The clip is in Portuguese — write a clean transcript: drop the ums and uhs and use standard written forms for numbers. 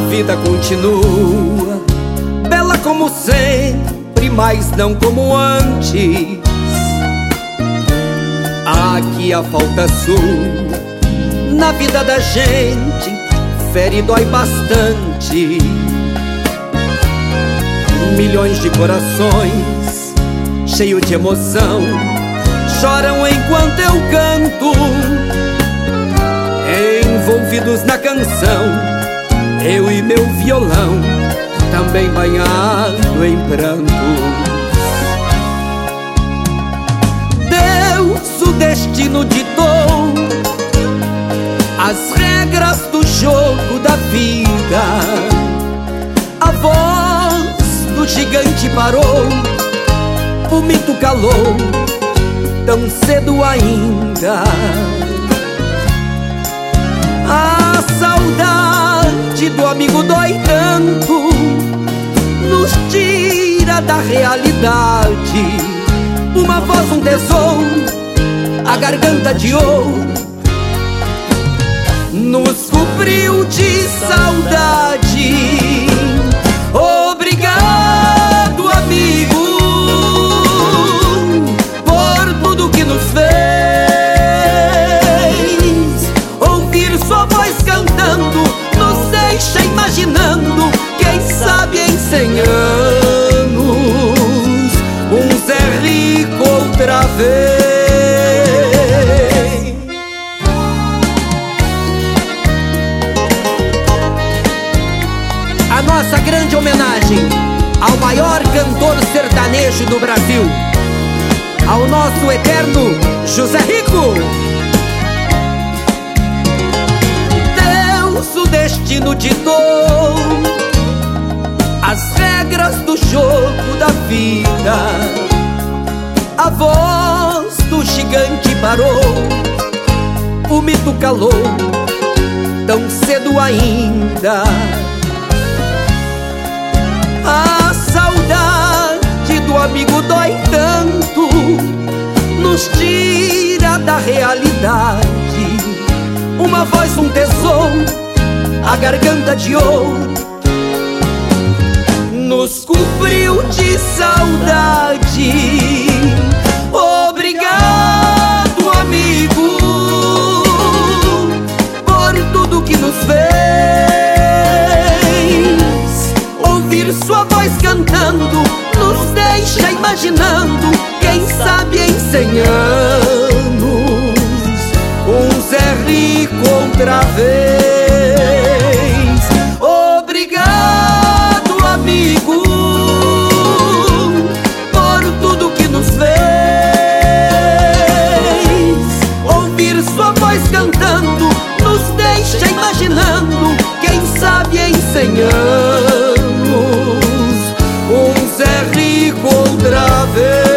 vida continua, bela como sempre, mas não como antes. Aqui a falta sua na vida da gente fere e dói bastante. Milhões de corações cheios de emoção choram enquanto eu canto, envolvidos na canção, eu e meu violão, também banhado em pranto. Deus, o destino ditou as regras do jogo da vida. A voz do gigante parou, o mito calou, tão cedo ainda. A saudade do amigo dói tanto, nos tira da realidade. Uma voz, um tesouro, a garganta de ouro, nos cobriu de saudade. Obrigado, amigo, por tudo que nos fez. Ouvir sua voz cantando nos deixa imaginando, quem sabe em 100 anos, um Zé Rico outra vez. A nossa grande homenagem ao maior cantor sertanejo do Brasil, ao nosso eterno José Rico. Deus, o destino ditou as regras do jogo da vida. A voz do gigante parou, o mito calou, tão cedo ainda. A saudade do amigo dói tanto, nos tira da realidade. Uma voz, um tesouro, a garganta de ouro, nos cobriu de saudade. Obrigado, amigo, por tudo que nos fez. Ouvir sua voz cantando nos deixa imaginando, quem sabe em 100 anos, um Zé Rico outra vez. Obrigado, amigo, por tudo que nos fez. Ouvir sua voz cantando nos deixa imaginando, quem sabe em 100 anos, um Zé Rico outra vez.